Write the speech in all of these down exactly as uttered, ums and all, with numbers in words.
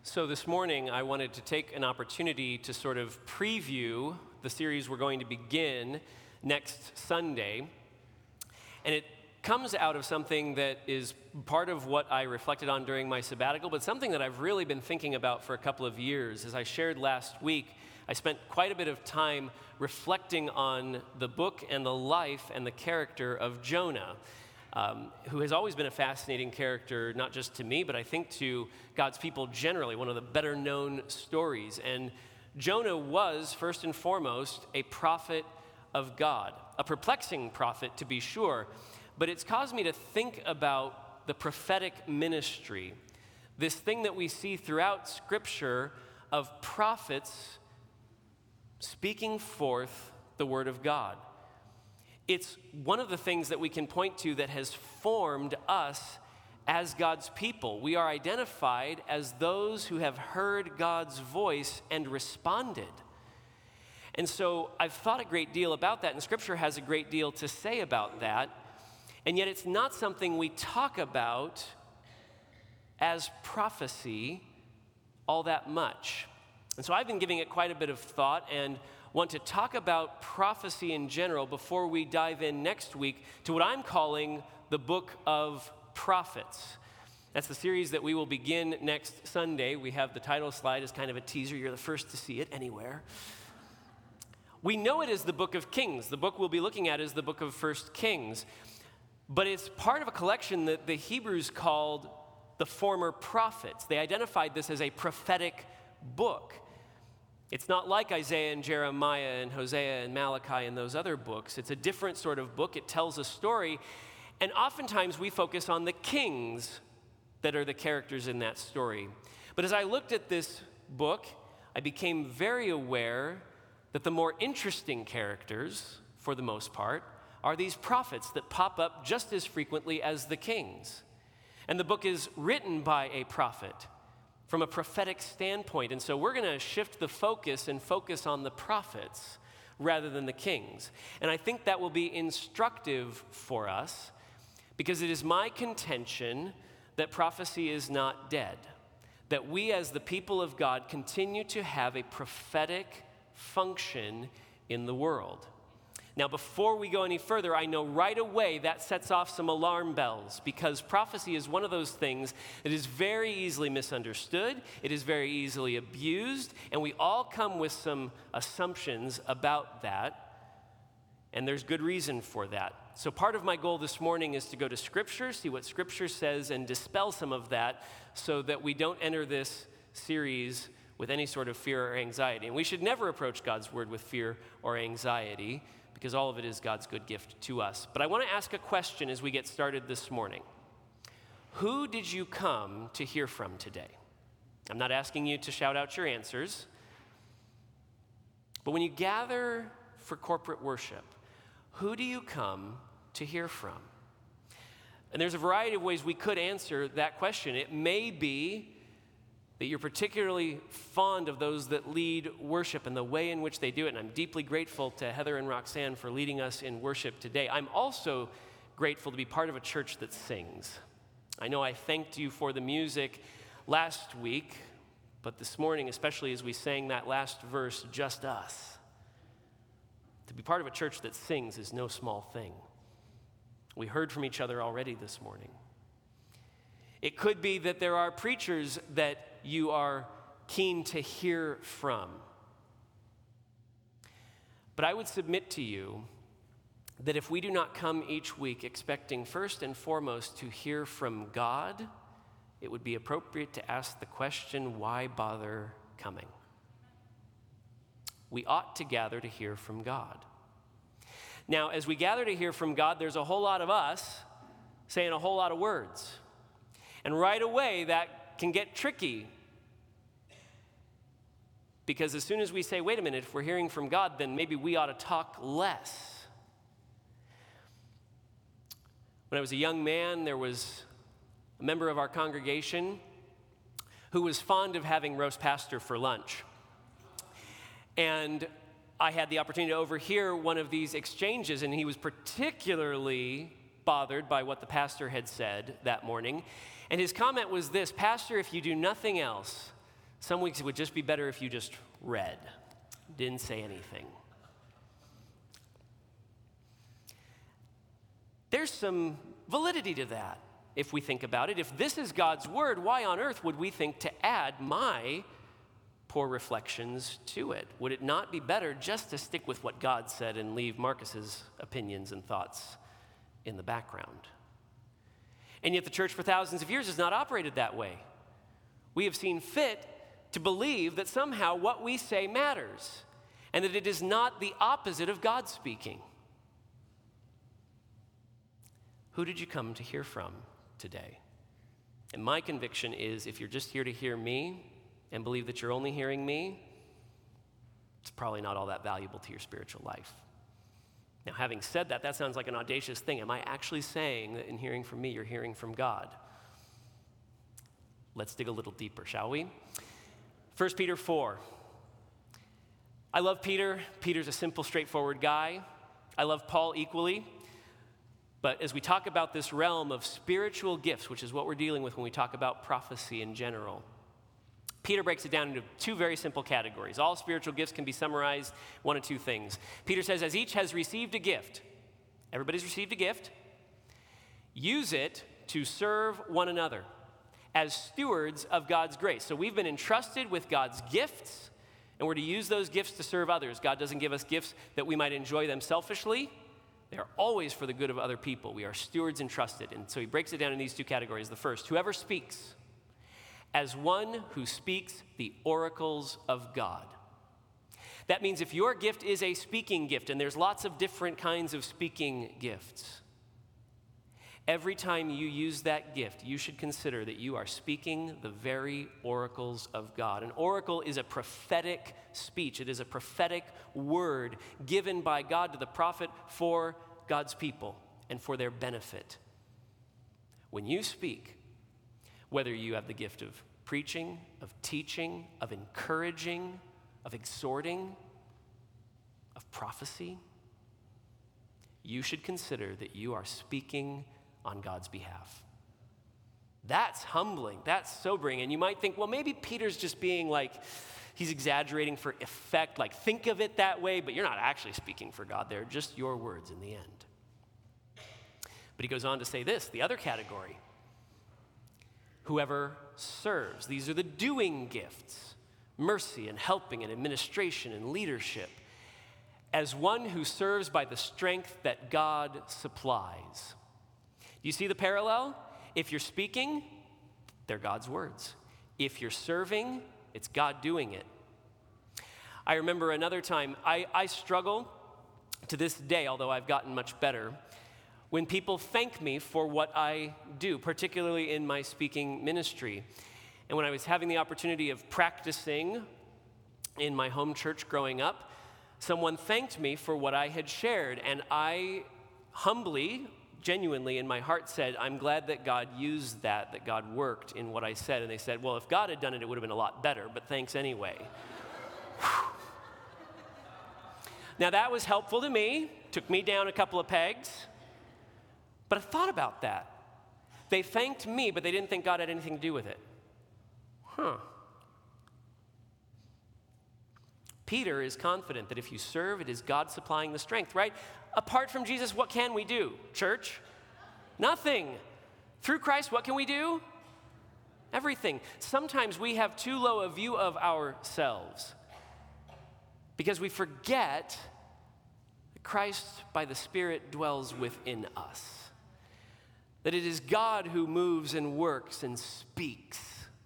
So this morning, I wanted to take an opportunity to sort of preview the series we're going to begin next Sunday. And it comes out of something that is part of what I reflected on during my sabbatical, but something that I've really been thinking about for a couple of years. As I shared last week, I spent quite a bit of time reflecting on the book and the life and the character of Jonah. Um, who has always been a fascinating character, not just to me, but I think to God's people generally, one of the better known stories. And Jonah was, first and foremost, a prophet of God, a perplexing prophet to be sure, but it's caused me to think about the prophetic ministry, this thing that we see throughout Scripture of prophets speaking forth the word of God. It's one of the things that we can point to that has formed us as God's people. We are identified as those who have heard God's voice and responded. And so I've thought a great deal about that, and Scripture has a great deal to say about that. And yet it's not something we talk about as prophecy all that much. And so I've been giving it quite a bit of thought and want to talk about prophecy in general before we dive in next week to what I'm calling the Book of Prophets. That's the series that we will begin next Sunday. We have the title slide as kind of a teaser. You're the first to see it anywhere. We know it is the Book of Kings. The book we'll be looking at is the Book of First Kings. But it's part of a collection that the Hebrews called the former prophets. They identified this as a prophetic book. It's not like Isaiah and Jeremiah and Hosea and Malachi and those other books. It's a different sort of book. It tells a story. And oftentimes we focus on the kings that are the characters in that story. But as I looked at this book, I became very aware that the more interesting characters, for the most part, are these prophets that pop up just as frequently as the kings. And the book is written by a prophet from a prophetic standpoint. And so we're going to shift the focus and focus on the prophets rather than the kings. And I think that will be instructive for us because it is my contention that prophecy is not dead, that we as the people of God continue to have a prophetic function in the world. Now, before we go any further, I know right away that sets off some alarm bells because prophecy is one of those things that is very easily misunderstood, it is very easily abused, and we all come with some assumptions about that, and there's good reason for that. So part of my goal this morning is to go to Scripture, see what Scripture says, and dispel some of that so that we don't enter this series with any sort of fear or anxiety. And we should never approach God's Word with fear or anxiety, because all of it is God's good gift to us. But I want to ask a question as we get started this morning. Who did you come to hear from today? I'm not asking you to shout out your answers, but when you gather for corporate worship, who do you come to hear from? And there's a variety of ways we could answer that question. It may be that you're particularly fond of those that lead worship and the way in which they do it. And I'm deeply grateful to Heather and Roxanne for leading us in worship today. I'm also grateful to be part of a church that sings. I know I thanked you for the music last week, but this morning, especially as we sang that last verse, just us. To be part of a church that sings is no small thing. We heard from each other already this morning. It could be that there are preachers that you are keen to hear from. But I would submit to you that if we do not come each week expecting first and foremost to hear from God, it would be appropriate to ask the question, why bother coming? We ought to gather to hear from God. Now, as we gather to hear from God, there's a whole lot of us saying a whole lot of words. And right away, that can get tricky. Because as soon as we say, wait a minute, if we're hearing from God, then maybe we ought to talk less. When I was a young man, there was a member of our congregation who was fond of having roast pastor for lunch. And I had the opportunity to overhear one of these exchanges, and he was particularly bothered by what the pastor had said that morning. And his comment was this: Pastor, if you do nothing else, Some weeks it would just be better if you just read, didn't say anything. There's some validity to that if we think about it. If this is God's word, why on earth would we think to add my poor reflections to it? Would it not be better just to stick with what God said and leave Marcus's opinions and thoughts in the background? And yet the church for thousands of years has not operated that way. We have seen fit to believe that somehow what we say matters and that it is not the opposite of God speaking. Who did you come to hear from today? And my conviction is if you're just here to hear me and believe that you're only hearing me, it's probably not all that valuable to your spiritual life. Now, having said that, that sounds like an audacious thing. Am I actually saying that in hearing from me, you're hearing from God? Let's dig a little deeper, shall we? First Peter four. I love Peter. Peter's a simple, straightforward guy. I love Paul equally. But as we talk about this realm of spiritual gifts, which is what we're dealing with when we talk about prophecy in general, Peter breaks it down into two very simple categories. All spiritual gifts can be summarized one of two things. Peter says, as each has received a gift, everybody's received a gift, use it to serve one another as stewards of God's grace. So we've been entrusted with God's gifts, and we're to use those gifts to serve others. God doesn't give us gifts that we might enjoy them selfishly. They are always for the good of other people. We are stewards entrusted. And so he breaks it down in these two categories. The first, whoever speaks, as one who speaks the oracles of God. That means if your gift is a speaking gift, and there's lots of different kinds of speaking gifts, every time you use that gift, you should consider that you are speaking the very oracles of God. An oracle is a prophetic speech. It is a prophetic word given by God to the prophet for God's people and for their benefit. When you speak, whether you have the gift of preaching, of teaching, of encouraging, of exhorting, of prophecy, you should consider that you are speaking on God's behalf. That's humbling. That's sobering. And you might think, well, maybe Peter's just being like, he's exaggerating for effect, like think of it that way, but you're not actually speaking for God. They're just your words in the end. But he goes on to say this, the other category, whoever serves. These are the doing gifts, mercy and helping and administration and leadership, as one who serves by the strength that God supplies. Do you see the parallel? If you're speaking, they're God's words. If you're serving, it's God doing it. I remember another time, I, I struggle to this day, although I've gotten much better, when people thank me for what I do, particularly in my speaking ministry. And when I was having the opportunity of practicing in my home church growing up, someone thanked me for what I had shared, and I humbly, genuinely in my heart said, I'm glad that God used that, that God worked in what I said. And they said, well, if God had done it, it would have been a lot better, but thanks anyway. Now that was helpful to me, took me down a couple of pegs, but I thought about that. They thanked me, but they didn't think God had anything to do with it. Huh. Peter is confident that if you serve, it is God supplying the strength, right? Apart from Jesus, what can we do, church? Nothing. Through Christ, what can we do? Everything. Sometimes we have too low a view of ourselves because we forget that Christ, by the Spirit, dwells within us. That it is God who moves and works and speaks.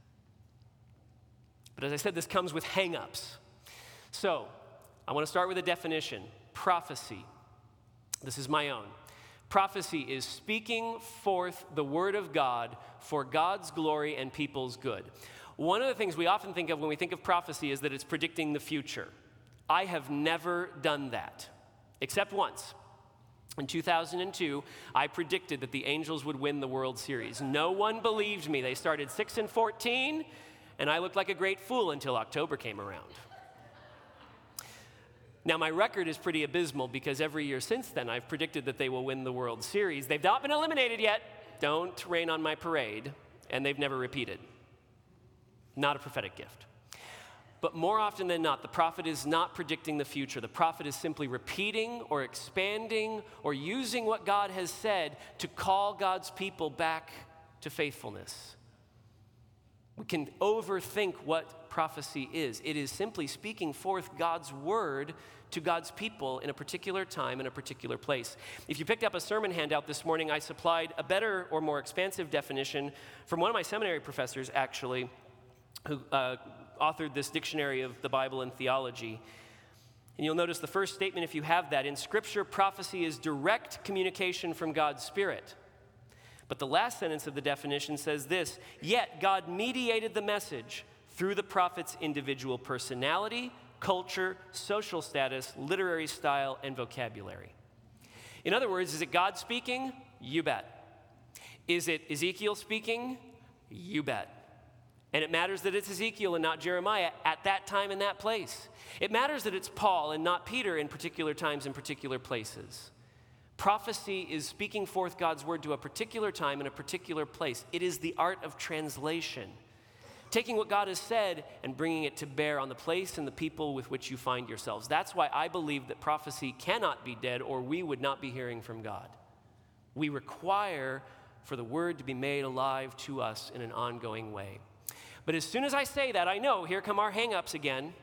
But as I said, this comes with hang-ups. So, I want to start with a definition. Prophecy. This is my own. Prophecy is speaking forth the word of God for God's glory and people's good. One of the things we often think of when we think of prophecy is that it's predicting the future. I have never done that, except once. In two thousand two, I predicted that the Angels would win the World Series. No one believed me. They started six and fourteen, and I looked like a great fool until October came around. Now, my record is pretty abysmal because every year since then, I've predicted that they will win the World Series. They've not been eliminated yet. Don't rain on my parade. And they've never repeated. Not a prophetic gift. But more often than not, the prophet is not predicting the future. The prophet is simply repeating or expanding or using what God has said to call God's people back to faithfulness. We can overthink what prophecy is. It is simply speaking forth God's word to God's people in a particular time, in a particular place. If you picked up a sermon handout this morning, I supplied a better or more expansive definition from one of my seminary professors, actually, who uh, authored this dictionary of the Bible and theology. And you'll notice the first statement, if you have that, in Scripture, prophecy is direct communication from God's Spirit. But the last sentence of the definition says this: yet God mediated the message through the prophet's individual personality, culture, social status, literary style, and vocabulary. In other words, is it God speaking? You bet. Is it Ezekiel speaking? You bet. And it matters that it's Ezekiel and not Jeremiah at that time and that place. It matters that it's Paul and not Peter in particular times and particular places. Prophecy is speaking forth God's word to a particular time in a particular place. It is the art of translation. Taking what God has said and bringing it to bear on the place and the people with which you find yourselves. That's why I believe that prophecy cannot be dead, or we would not be hearing from God. We require for the word to be made alive to us in an ongoing way. But as soon as I say that, I know here come our hang-ups again.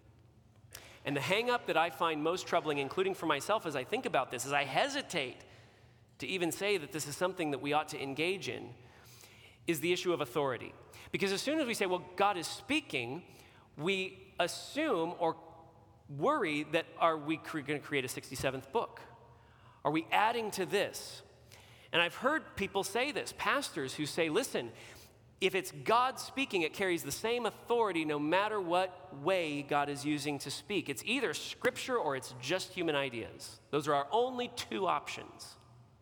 And the hang-up that I find most troubling, including for myself as I think about this, is I hesitate to even say that this is something that we ought to engage in, is the issue of authority. Because as soon as we say, well, God is speaking, we assume or worry that are we cre- going to create a sixty-seventh book? Are we adding to this? And I've heard people say this, pastors who say, listen, if it's God speaking, it carries the same authority no matter what way God is using to speak. It's either Scripture or it's just human ideas. Those are our only two options.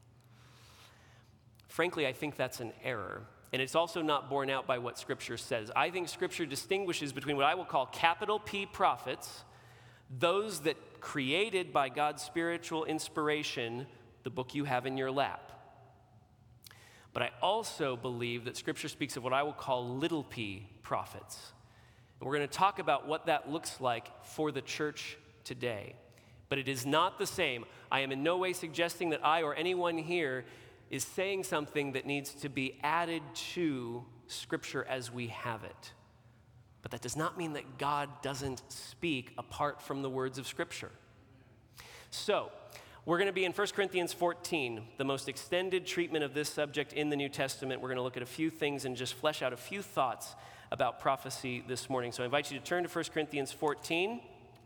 Frankly, I think that's an error. And it's also not borne out by what Scripture says. I think Scripture distinguishes between what I will call capital P prophets, those that created by God's spiritual inspiration the book you have in your lap. But I also believe that Scripture speaks of what I will call little p prophets. And we're going to talk about what that looks like for the church today. But it is not the same. I am in no way suggesting that I or anyone here is saying something that needs to be added to Scripture as we have it. But that does not mean that God doesn't speak apart from the words of Scripture. So, we're going to be in First Corinthians fourteen, the most extended treatment of this subject in the New Testament. We're going to look at a few things and just flesh out a few thoughts about prophecy this morning. So I invite you to turn to First Corinthians fourteen.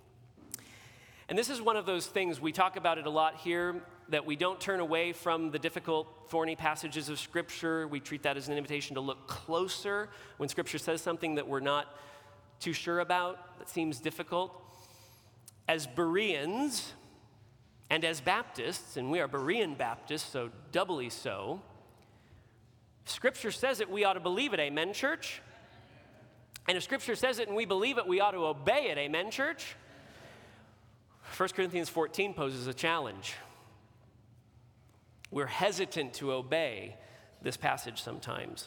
And this is one of those things, we talk about it a lot here, that we don't turn away from the difficult, thorny passages of Scripture. We treat that as an invitation to look closer when Scripture says something that we're not too sure about, that seems difficult. As Bereans, and as Baptists, and we are Berean Baptists, so doubly so, Scripture says it, we ought to believe it. Amen, church? And if Scripture says it and we believe it, we ought to obey it. Amen, church? First Corinthians fourteen poses a challenge. We're hesitant to obey this passage sometimes.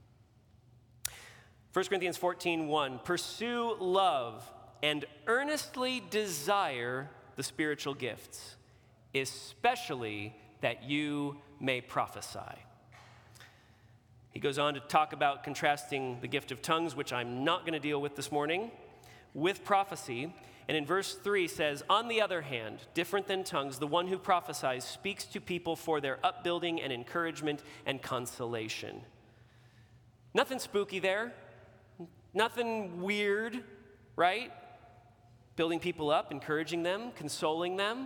First Corinthians fourteen one, pursue love and earnestly desire the spiritual gifts, especially that you may prophesy. He goes on to talk about contrasting the gift of tongues, which I'm not going to deal with this morning, with prophecy. And in verse three says, on the other hand, different than tongues, the one who prophesies speaks to people for their upbuilding and encouragement and consolation. Nothing spooky there. Nothing weird, right? Building people up, encouraging them, consoling them.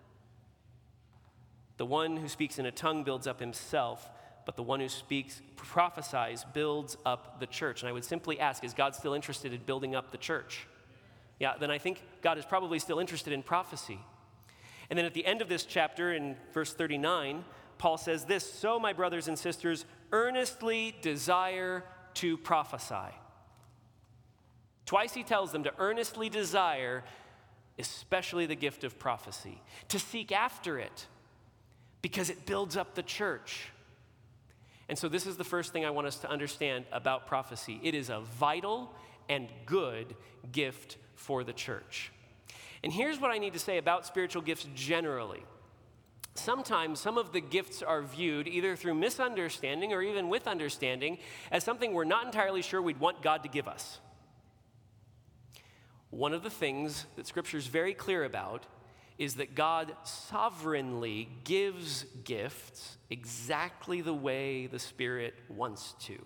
The one who speaks in a tongue builds up himself, but the one who speaks, prophesies, builds up the church. And I would simply ask, is God still interested in building up the church? Yeah, then I think God is probably still interested in prophecy. And then at the end of this chapter, in verse thirty-nine, Paul says this, so my brothers and sisters, earnestly desire to prophesy. Twice he tells them to earnestly desire, especially the gift of prophecy, to seek after it, because it builds up the church. And so this is the first thing I want us to understand about prophecy. It is a vital and good gift for the church. And here's what I need to say about spiritual gifts generally. Sometimes some of the gifts are viewed either through misunderstanding or even with understanding as something we're not entirely sure we'd want God to give us. One of the things that Scripture is very clear about is that God sovereignly gives gifts exactly the way the Spirit wants to.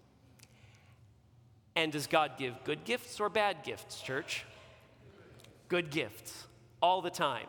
And does God give good gifts or bad gifts, church? Good gifts, all the time.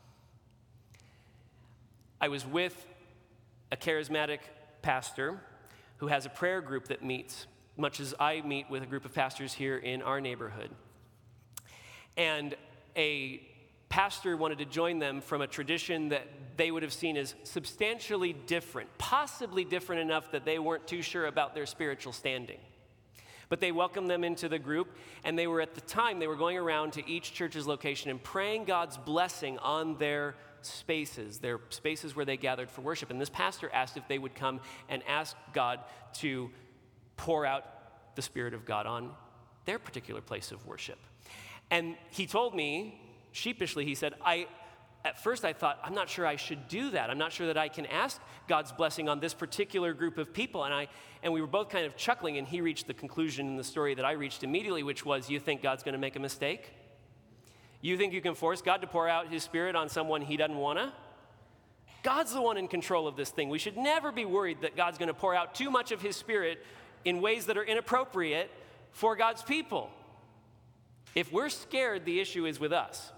I was with a charismatic pastor who has a prayer group that meets, much as I meet with a group of pastors here in our neighborhood. And a pastor wanted to join them from a tradition that they would have seen as substantially different, possibly different enough that they weren't too sure about their spiritual standing. But they welcomed them into the group, and they were at the time, they were going around to each church's location and praying God's blessing on their spaces, their spaces where they gathered for worship. And this pastor asked if they would come and ask God to pour out the Spirit of God on their particular place of worship. And he told me, sheepishly, he said, I, at first I thought, I'm not sure I should do that. I'm not sure that I can ask God's blessing on this particular group of people. And I, and we were both kind of chuckling, and he reached the conclusion in the story that I reached immediately, which was, you think God's going to make a mistake? You think you can force God to pour out his Spirit on someone he doesn't want to? God's the one in control of this thing. We should never be worried that God's going to pour out too much of his Spirit in ways that are inappropriate for God's people. If we're scared, the issue is with us,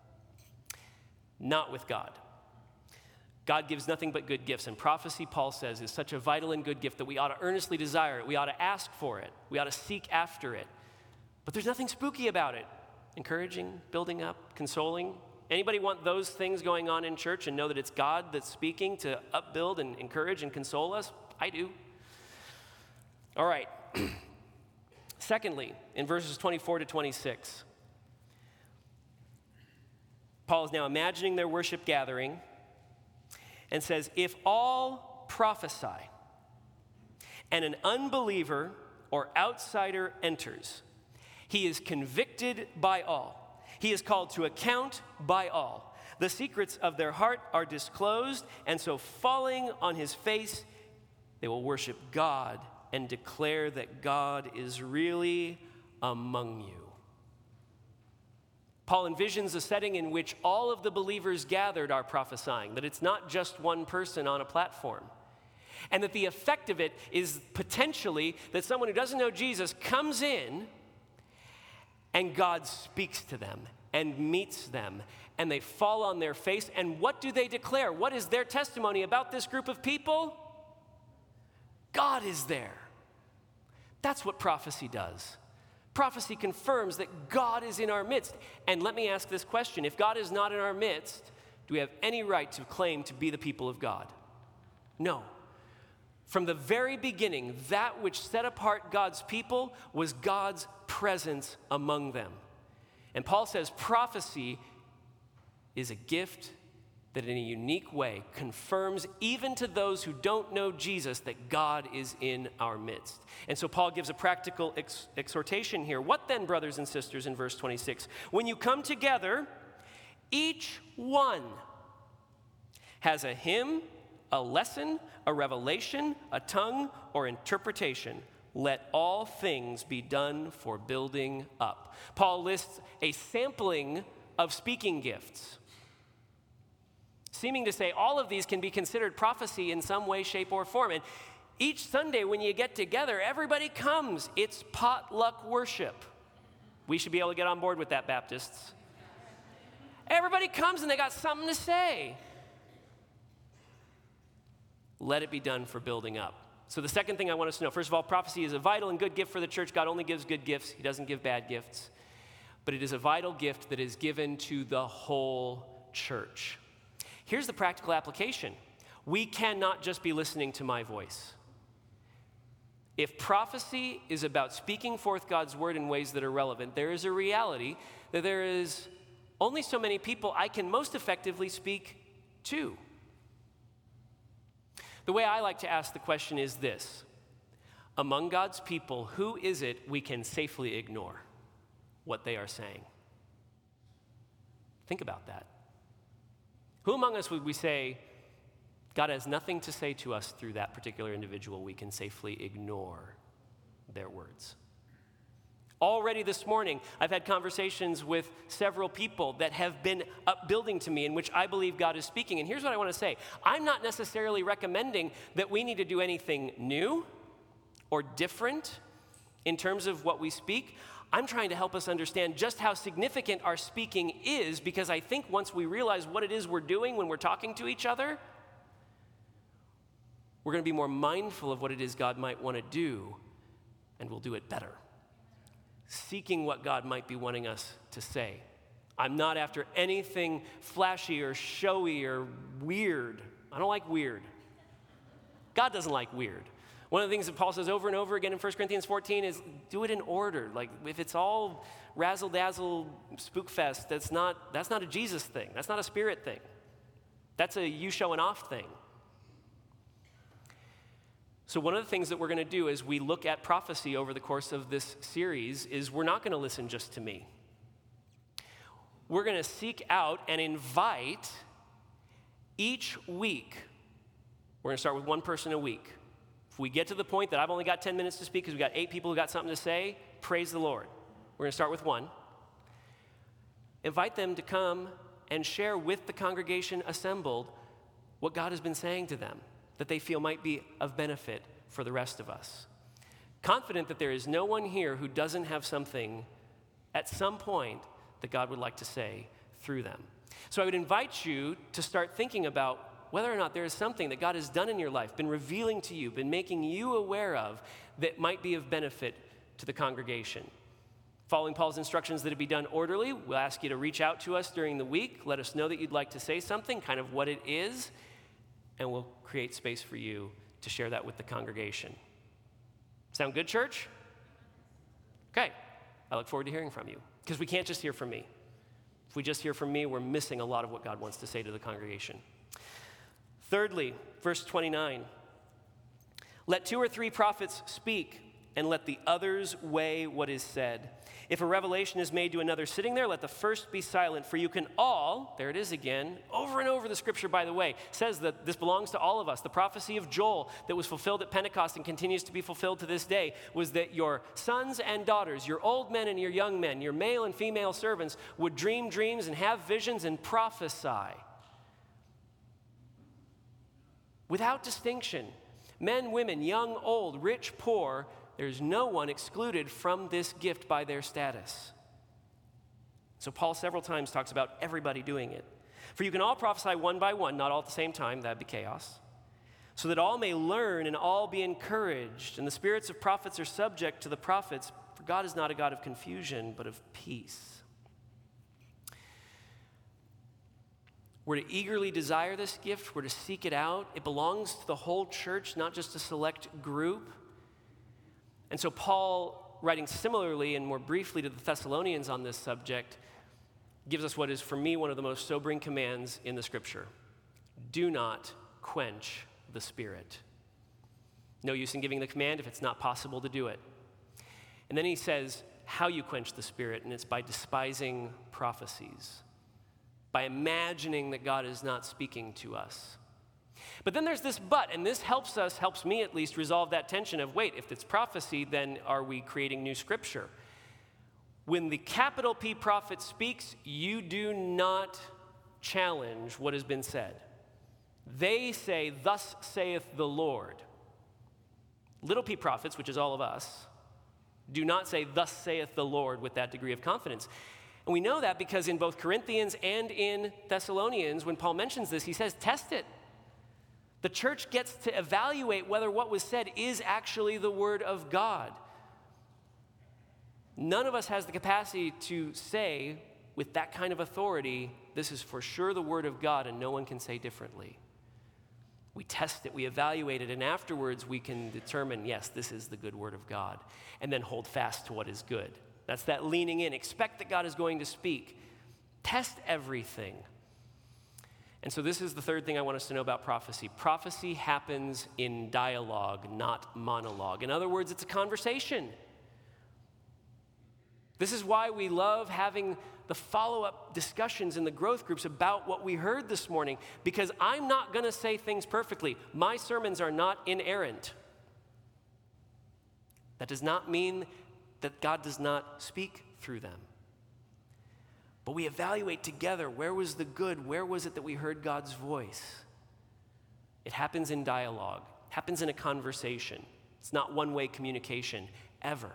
not with God. God gives nothing but good gifts, and prophecy, Paul says, is such a vital and good gift that we ought to earnestly desire it. We ought to ask for it. We ought to seek after it. But there's nothing spooky about it. Encouraging, building up, consoling. Anybody want those things going on in church and know that it's God that's speaking to upbuild and encourage and console us? I do. All right. Secondly, in verses twenty-four to twenty-six, Paul is now imagining their worship gathering and says, if all prophesy and an unbeliever or outsider enters, he is convicted by all. He is called to account by all. The secrets of their heart are disclosed, and so falling on his face, they will worship God and declare that God is really among you. Paul envisions a setting in which all of the believers gathered are prophesying, that it's not just one person on a platform, and that the effect of it is potentially that someone who doesn't know Jesus comes in and God speaks to them and meets them, and they fall on their face. And what do they declare? What is their testimony about this group of people? God is there. That's what prophecy does. Prophecy confirms that God is in our midst. And let me ask this question. If God is not in our midst, do we have any right to claim to be the people of God? No. From the very beginning, that which set apart God's people was God's presence among them. And Paul says prophecy is a gift that in a unique way confirms even to those who don't know Jesus that God is in our midst. And so Paul gives a practical ex- exhortation here. What then, brothers and sisters, in verse twenty-six? When you come together, each one has a hymn, a lesson, a revelation, a tongue, or interpretation. Let all things be done for building up. Paul lists a sampling of speaking gifts, seeming to say all of these can be considered prophecy in some way, shape, or form. And each Sunday when you get together, everybody comes. It's potluck worship. We should be able to get on board with that, Baptists. Everybody comes and they got something to say. Let it be done for building up. So the second thing I want us to know, first of all, prophecy is a vital and good gift for the church. God only gives good gifts. He doesn't give bad gifts. But it is a vital gift that is given to the whole church. Here's the practical application. We cannot just be listening to my voice. If prophecy is about speaking forth God's word in ways that are relevant, there is a reality that there is only so many people I can most effectively speak to. The way I like to ask the question is this: among God's people, who is it we can safely ignore what they are saying? Think about that. Who among us would we say, God has nothing to say to us through that particular individual? We can safely ignore their words. Already this morning, I've had conversations with several people that have been upbuilding to me in which I believe God is speaking. And here's what I want to say. I'm not necessarily recommending that we need to do anything new or different in terms of what we speak. I'm trying to help us understand just how significant our speaking is, because I think once we realize what it is we're doing when we're talking to each other, we're going to be more mindful of what it is God might want to do, and we'll do it better. Seeking what God might be wanting us to say. I'm not after anything flashy or showy or weird. I don't like weird. God doesn't like weird. One of the things that Paul says over and over again in First Corinthians fourteen is do it in order. Like if it's all razzle-dazzle spook fest, that's not, that's not a Jesus thing. That's not a Spirit thing. That's a you showing off thing. So one of the things that we're going to do as we look at prophecy over the course of this series is we're not going to listen just to me. We're going to seek out and invite each week. We're going to start with one person a week. If we get to the point that I've only got ten minutes to speak because we've got eight people who got something to say, praise the Lord. We're going to start with one. Invite them to come and share with the congregation assembled what God has been saying to them, that they feel might be of benefit for the rest of us. Confident that there is no one here who doesn't have something at some point that God would like to say through them. So I would invite you to start thinking about whether or not there is something that God has done in your life, been revealing to you, been making you aware of that might be of benefit to the congregation. Following Paul's instructions that it be done orderly, we'll ask you to reach out to us during the week. Let us know that you'd like to say something, kind of what it is, and we'll create space for you to share that with the congregation. Sound good, church? Okay. I look forward to hearing from you, because we can't just hear from me. If we just hear from me, we're missing a lot of what God wants to say to the congregation. Thirdly, verse twenty-nine, let two or three prophets speak, and let the others weigh what is said. If a revelation is made to another sitting there, let the first be silent, for you can all, there it is again, over and over the scripture, by the way, says that this belongs to all of us. The prophecy of Joel that was fulfilled at Pentecost and continues to be fulfilled to this day was that your sons and daughters, your old men and your young men, your male and female servants would dream dreams and have visions and prophesy. Without distinction, men, women, young, old, rich, poor, there's no one excluded from this gift by their status. So Paul several times talks about everybody doing it. For you can all prophesy one by one, not all at the same time, that'd be chaos, so that all may learn and all be encouraged. And the spirits of prophets are subject to the prophets, for God is not a God of confusion, but of peace. We're to eagerly desire this gift. We're to seek it out. It belongs to the whole church, not just a select group. And so Paul, writing similarly and more briefly to the Thessalonians on this subject, gives us what is, for me, one of the most sobering commands in the Scripture. Do not quench the Spirit. No use in giving the command if it's not possible to do it. And then he says how you quench the Spirit, and it's by despising prophecies, by imagining that God is not speaking to us. But then there's this but, and this helps us, helps me at least, resolve that tension of, wait, if it's prophecy, then are we creating new scripture? When the capital P prophet speaks, you do not challenge what has been said. They say, thus saith the Lord. Little p prophets, which is all of us, do not say, thus saith the Lord with that degree of confidence. And we know that because in both Corinthians and in Thessalonians, when Paul mentions this, he says, test it. The church gets to evaluate whether what was said is actually the word of God. None of us has the capacity to say with that kind of authority, this is for sure the word of God, and no one can say differently. We test it, we evaluate it, and afterwards we can determine, yes, this is the good word of God, and then hold fast to what is good. That's that leaning in. Expect that God is going to speak. Test everything. And so this is the third thing I want us to know about prophecy. Prophecy happens in dialogue, not monologue. In other words, it's a conversation. This is why we love having the follow-up discussions in the growth groups about what we heard this morning, because I'm not going to say things perfectly. My sermons are not inerrant. That does not mean that God does not speak through them. But we evaluate together, where was the good? Where was it that we heard God's voice? It happens in dialogue, happens in a conversation. It's not one-way communication, ever.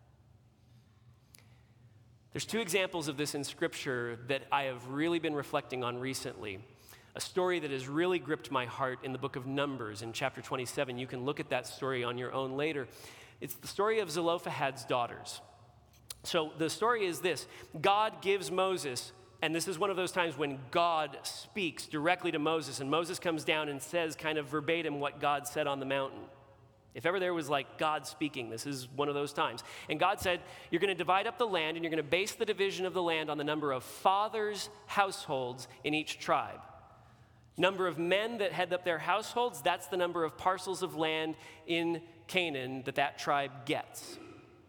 There's two examples of this in Scripture that I have really been reflecting on recently. A story that has really gripped my heart in the book of Numbers in chapter twenty-seven. You can look at that story on your own later. It's the story of Zelophehad's daughters. So the story is this: God gives Moses, and this is one of those times when God speaks directly to Moses, and Moses comes down and says kind of verbatim what God said on the mountain. If ever there was like God speaking, this is one of those times. And God said, you're going to divide up the land, and you're going to base the division of the land on the number of fathers' households in each tribe. Number of men that head up their households, that's the number of parcels of land in Canaan that that tribe gets.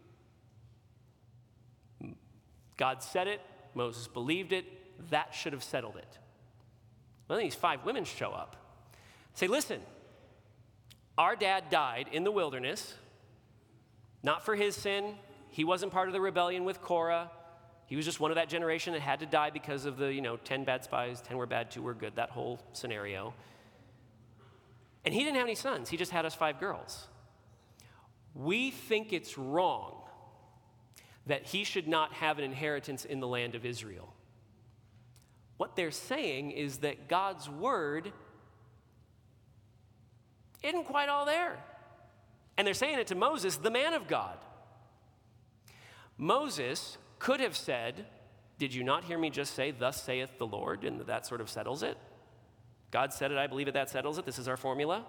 God said it, Moses believed it, that should have settled it. Well, then these five women show up. Say, listen, our dad died in the wilderness, not for his sin. He wasn't part of the rebellion with Korah. He was just one of that generation that had to die because of the, you know, ten bad spies, ten were bad, two were good, that whole scenario. And he didn't have any sons. He just had us five girls. We think it's wrong that he should not have an inheritance in the land of Israel. What they're saying is that God's word isn't quite all there. And they're saying it to Moses, the man of God. Moses could have said, did you not hear me just say, thus saith the Lord, and that sort of settles it? God said it, I believe it, that settles it. This is our formula.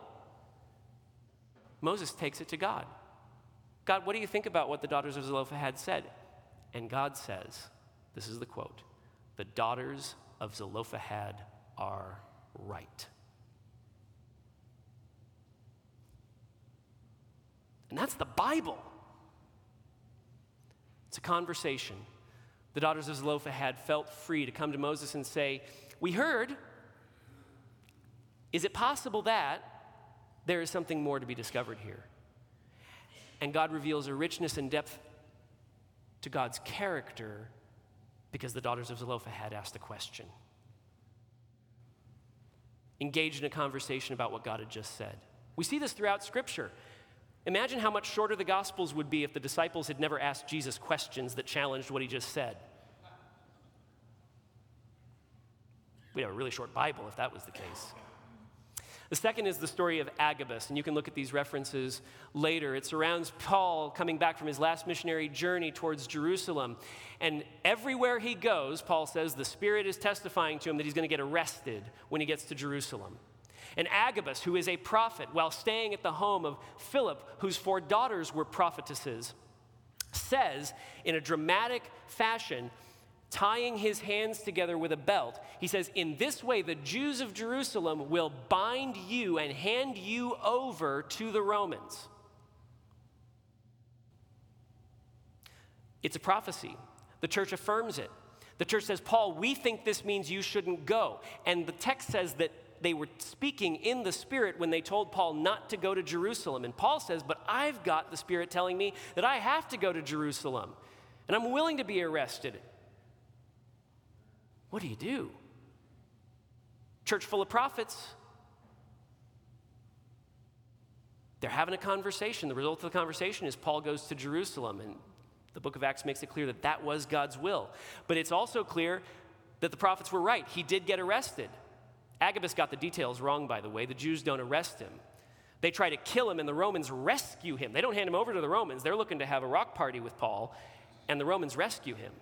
Moses takes it to God. God, what do you think about what the daughters of Zelophehad said? And God says, this is the quote, the daughters of Zelophehad are right. And that's the Bible. It's a conversation. The daughters of Zelophehad felt free to come to Moses and say, we heard, is it possible that there is something more to be discovered here? And God reveals a richness and depth to God's character because the daughters of Zelophehad asked a question. Engaged in a conversation about what God had just said. We see this throughout Scripture. Imagine how much shorter the Gospels would be if the disciples had never asked Jesus questions that challenged what he just said. We'd have a really short Bible if that was the case. The second is the story of Agabus, and you can look at these references later. It surrounds Paul coming back from his last missionary journey towards Jerusalem. And everywhere he goes, Paul says, the Spirit is testifying to him that he's going to get arrested when he gets to Jerusalem. And Agabus, who is a prophet, while staying at the home of Philip, whose four daughters were prophetesses, says in a dramatic fashion, tying his hands together with a belt, he says, in this way the Jews of Jerusalem will bind you and hand you over to the Romans. It's a prophecy. The church affirms it. The church says, Paul, we think this means you shouldn't go. And the text says that they were speaking in the Spirit when they told Paul not to go to Jerusalem. And Paul says, but I've got the Spirit telling me that I have to go to Jerusalem. And I'm willing to be arrested. What do you do? Church full of prophets. They're having a conversation. The result of the conversation is Paul goes to Jerusalem, and the book of Acts makes it clear that that was God's will. But it's also clear that the prophets were right. He did get arrested. Agabus got the details wrong, by the way. The Jews don't arrest him. They try to kill him, and the Romans rescue him. They don't hand him over to the Romans. They're looking to have a rock party with Paul, and the Romans rescue him.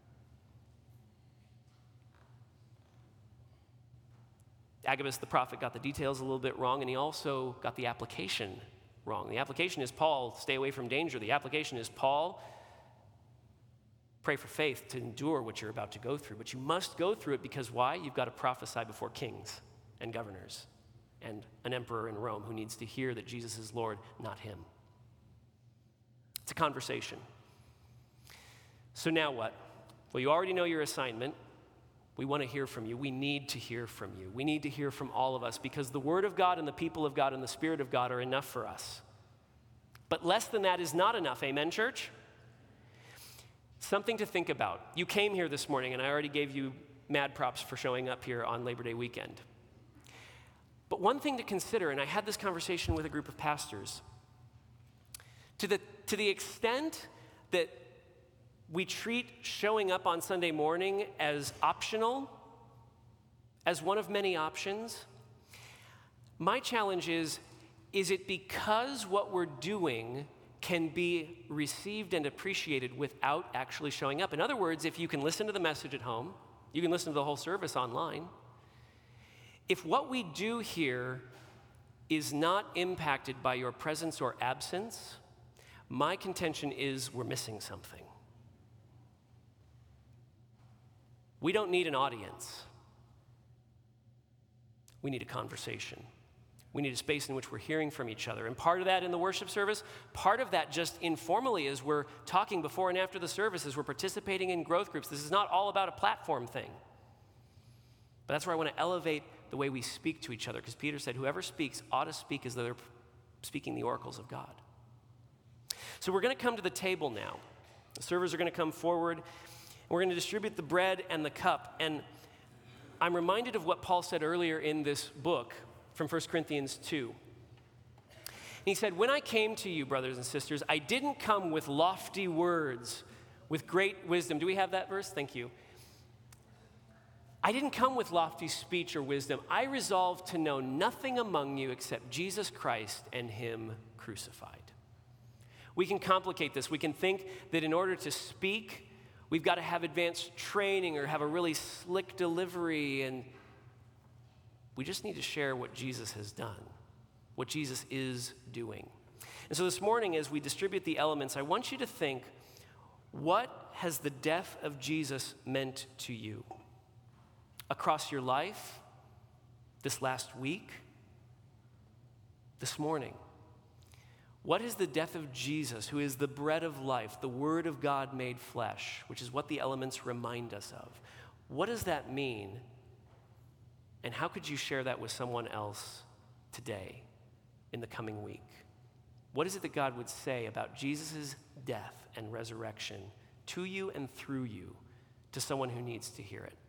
Agabus the prophet got the details a little bit wrong, and he also got the application wrong. The application is, Paul, stay away from danger. The application is, Paul, pray for faith to endure what you're about to go through. But you must go through it because why? You've got to prophesy before kings. and governors and an emperor in Rome who needs to hear that Jesus is Lord, not him. It's a conversation. So now what? Well, you already know your assignment. We want to hear from you. We need to hear from you. We need to hear from all of us because the Word of God and the people of God and the Spirit of God are enough for us. But less than that is not enough. Amen, church? Something to think about. You came here this morning, and I already gave you mad props for showing up here on Labor Day weekend. But one thing to consider, and I had this conversation with a group of pastors, to the, to the extent that we treat showing up on Sunday morning as optional, as one of many options, my challenge is, is it because what we're doing can be received and appreciated without actually showing up? In other words, if you can listen to the message at home, you can listen to the whole service online. If what we do here is not impacted by your presence or absence, my contention is we're missing something. We don't need an audience. We need a conversation. We need a space in which we're hearing from each other. And part of that in the worship service, part of that just informally as we're talking before and after the service, as we're participating in growth groups. This is not all about a platform thing. But that's where I want to elevate the way we speak to each other, because Peter said whoever speaks ought to speak as though they're speaking the oracles of God. So we're going to come to the table now. The servers are going to come forward. We're going to distribute the bread and the cup. And I'm reminded of what Paul said earlier in this book from First Corinthians two. He said, when I came to you, brothers and sisters, I didn't come with lofty words, with great wisdom. Do we have that verse? Thank you. I didn't come with lofty speech or wisdom. I resolved to know nothing among you except Jesus Christ and him crucified. We can complicate this. We can think that in order to speak, we've got to have advanced training or have a really slick delivery, and we just need to share what Jesus has done, what Jesus is doing. And so this morning, as we distribute the elements, I want you to think, what has the death of Jesus meant to you? Across your life, this last week, this morning. What is the death of Jesus, who is the bread of life, the Word of God made flesh, which is what the elements remind us of? What does that mean? And how could you share that with someone else today, in the coming week? What is it that God would say about Jesus' death and resurrection to you and through you to someone who needs to hear it?